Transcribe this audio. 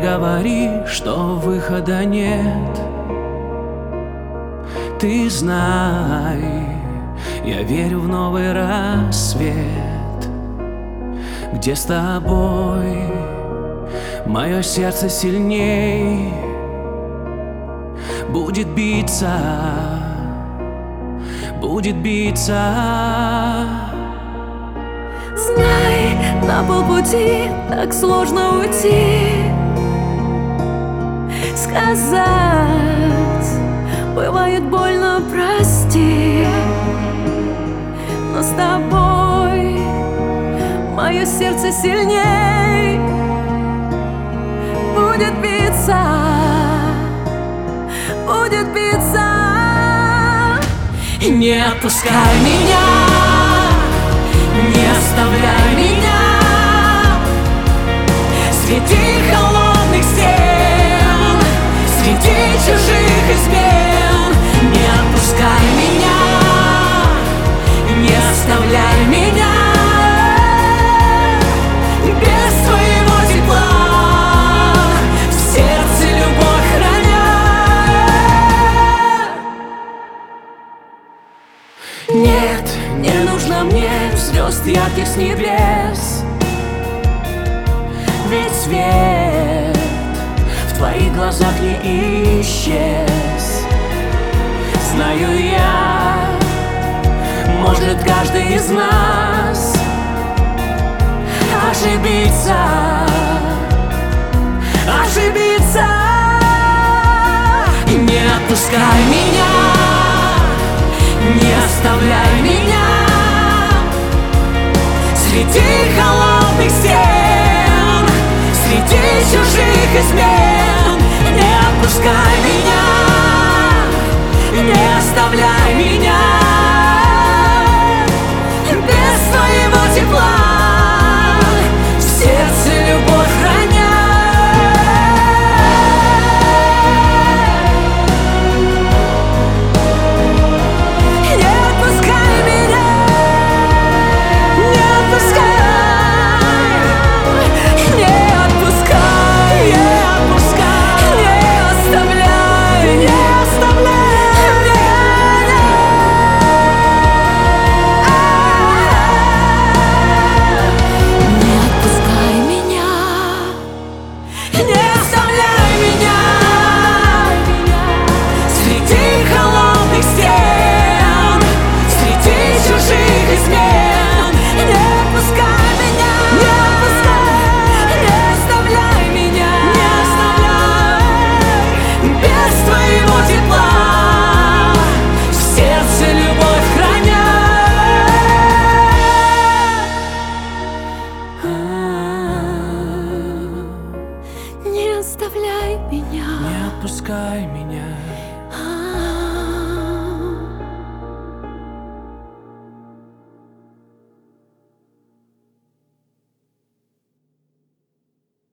говори, что выхода нет. Ты знай, я верю в новый рассвет, где с тобой мое сердце сильней будет биться, будет биться. Знай, на полпути так сложно уйти. Сказать бывает больно, прости. Но с тобой мое сердце сильней будет биться, будет биться. Не отпускай меня, не оставляй меня среди холодных стен, среди чужих измен. Не отпускай меня, не оставляй меня без твоего тепла, в сердце любовь храня. Нет, не нужно мне звезд ярких с небес, ведь свет в твоих глазах не исчез. Знаю я, может каждый из нас ошибиться, ошибиться. Не отпускай меня, не оставляй меня среди холодных стен, среди чужих измен. Не отпускай меня, не оставляй меня без твоего тепла, в сердце любовь храня. Не отпускай меня, не отпускай, не отпускай, не отпускай, не оставляй, не оставляй. Не оставляй меня, Не отпускай меня.